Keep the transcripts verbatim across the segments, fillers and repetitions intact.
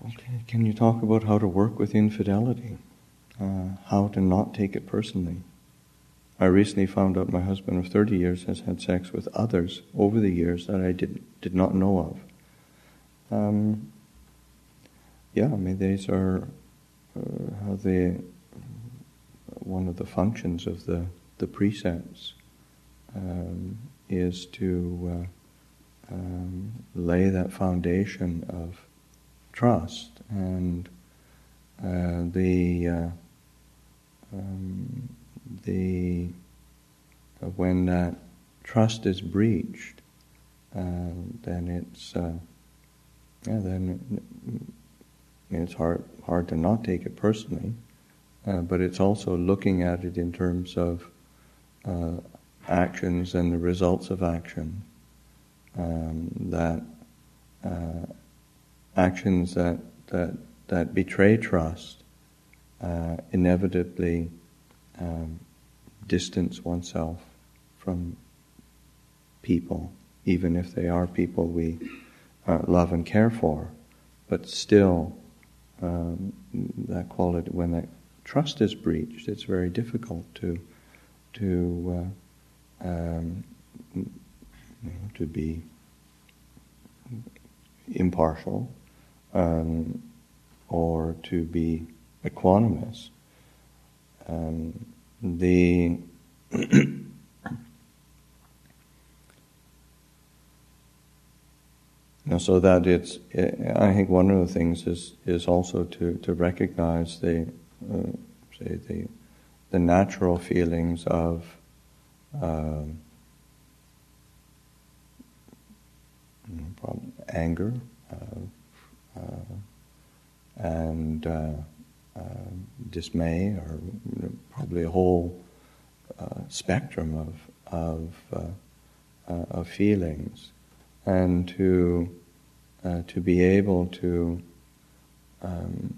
Okay, can you talk about how to work with infidelity? Uh, how to not take it personally? I recently found out my husband of thirty years has had sex with others over the years that I did, did not know of. Um, yeah, I mean, these are uh, how they, one of the functions of the, the precepts um, is to uh, um, lay that foundation of trust, and uh, the uh, um, the uh, when that trust is breached, uh, then it's uh, yeah, then it's hard hard to not take it personally, uh, but it's also looking at it in terms of uh, actions and the results of action. Um, that uh, actions that that that betray trust uh, inevitably um, distance oneself from people, even if they are people we uh, love and care for. But still, um, that quality, when that trust is breached, it's very difficult to to uh, um, you know, to be impartial um, or to be equanimous. Um, the Now, so that it's, I think one of the things is is also to, to recognize the, uh, say the, the natural feelings of um, anger uh, uh, and uh, uh, dismay, or probably a whole uh, spectrum of of uh, uh, of feelings. And to uh, to be able to um,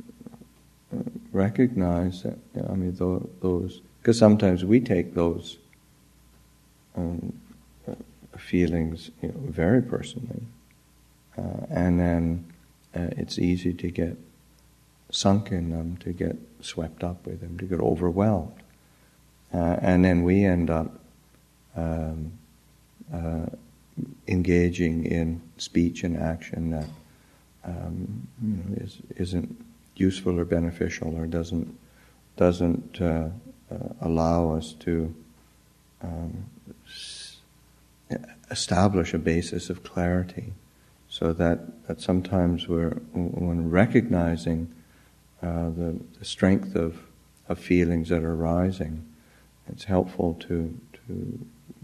recognize that, I mean, th- those, because sometimes we take those um, feelings, you know, very personally, uh, and then uh, it's easy to get sunk in them, to get swept up with them, to get overwhelmed, uh, and then we end up Um, uh, engaging in speech and action that um, you know, is, isn't useful or beneficial, or doesn't doesn't uh, uh, allow us to um, s- establish a basis of clarity, so that, that sometimes we're, when recognizing uh, the, the strength of, of feelings that are arising, it's helpful to to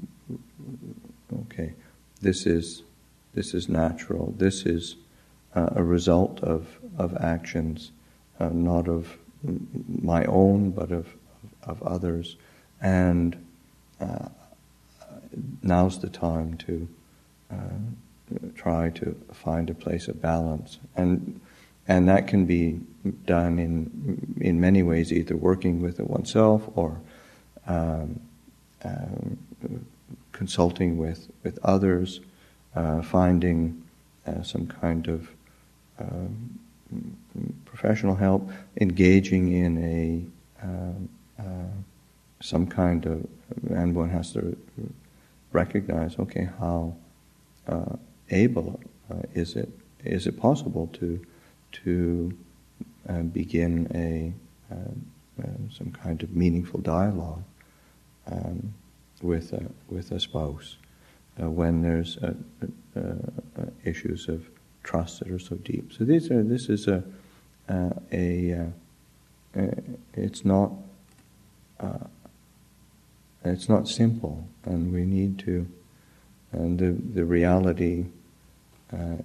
okay, this is this is natural. This is uh, a result of of actions, uh, not of my own, but of of others. And uh, now's the time to uh, try to find a place of balance, and and that can be done in in many ways, either working with it oneself or um, um, consulting with, with others, uh, finding uh, some kind of um, professional help, engaging in a um, uh, some kind of, and one has to recognize, okay, how uh, able uh, is it is it possible to to uh, begin a uh, uh, some kind of meaningful dialogue Um, with a, with a spouse, uh, when there's uh, uh, uh, issues of trust that are so deep. So these are. This is a uh, a. Uh, uh, it's not. Uh, it's not simple, and we need to. And the the reality uh,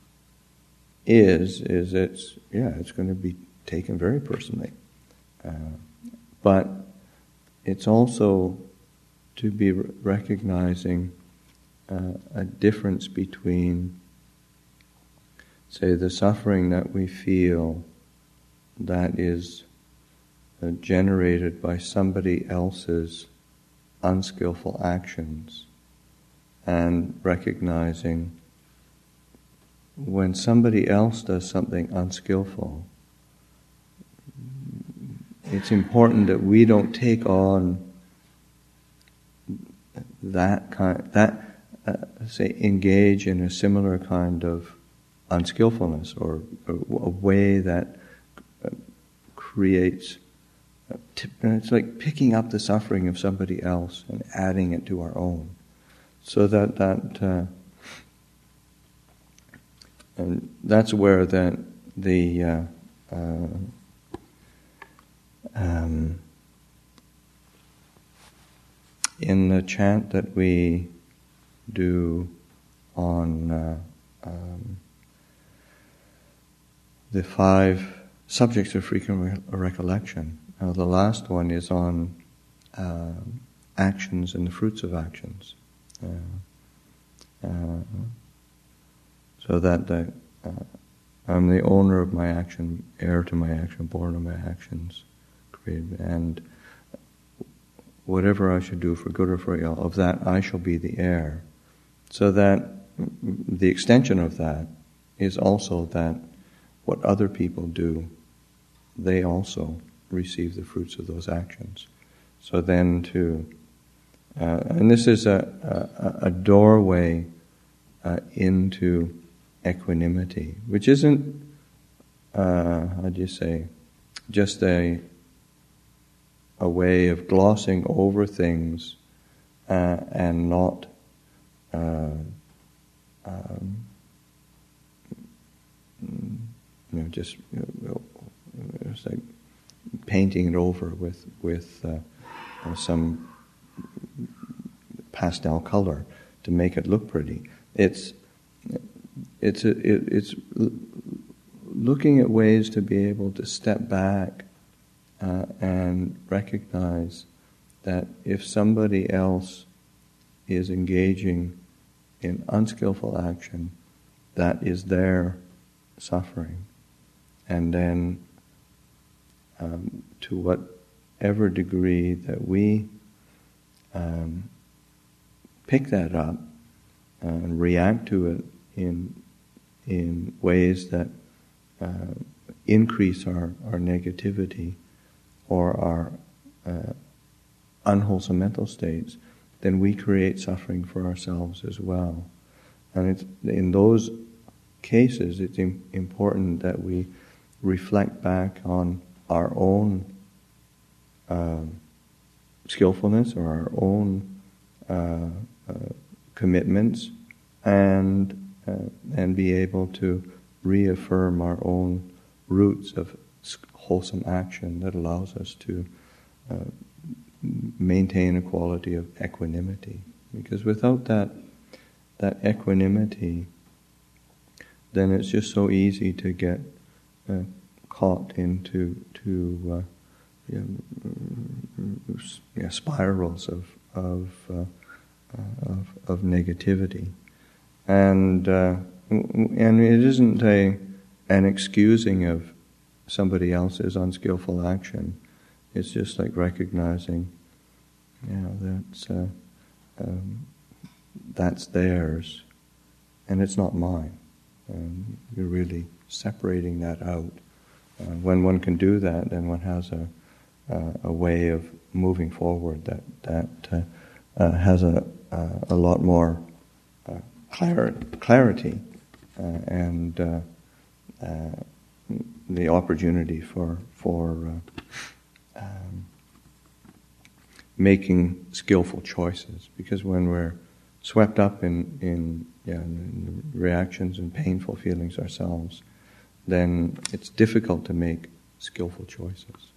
is is it's yeah it's going to be taken very personally, uh, but it's also to be recognizing uh, a difference between, say, the suffering that we feel that is uh, generated by somebody else's unskillful actions, and recognizing when somebody else does something unskillful, it's important that we don't take on that kind, that uh, say, engage in a similar kind of unskillfulness or a, a way that uh, creates. Uh, t- it's like picking up the suffering of somebody else and adding it to our own, so that that uh, and that's where the the uh, uh, um, in the chant that we do on uh, um, the five subjects of frequent re- recollection. Uh, the last one is on uh, actions and the fruits of actions. Uh, uh, so that the, uh, I'm the owner of my action, heir to my action, born of my actions, created, and whatever I should do for good or for ill, of that I shall be the heir. So that the extension of that is also that what other people do, they also receive the fruits of those actions. So then to, uh, and this is a, a, a doorway uh, into equanimity, which isn't, uh, how do you say, just a a way of glossing over things uh, and not uh, um, you know just you know, it's like painting it over with with uh, uh, some pastel color to make it look pretty. It's it's a, it, it's looking at ways to be able to step back uh, and recognize that if somebody else is engaging in unskillful action, that is their suffering, and then um, to whatever degree that we um, pick that up uh, and react to it in in ways that uh, increase our, our negativity or our uh, unwholesome mental states, then we create suffering for ourselves as well. And it's, in those cases, it's im- important that we reflect back on our own uh, skillfulness or our own uh, uh, commitments, and uh, and be able to reaffirm our own roots of wholesome action that allows us to uh, maintain a quality of equanimity. Because without that that equanimity, then it's just so easy to get uh, caught into to uh, you know, yeah, spirals of of, uh, uh, of of negativity, and uh, and it isn't a an excusing of somebody else's unskillful action. It's just like recognizing, you know, that's uh, um, that's theirs, and it's not mine. And you're really separating that out. Uh, when one can do that, then one has a uh, a way of moving forward that that uh, uh, has a uh, a lot more uh, clar- clarity uh, and uh, uh, the opportunity for for uh, um, making skillful choices. Because when we're swept up in in, yeah, in reactions and painful feelings ourselves, then it's difficult to make skillful choices.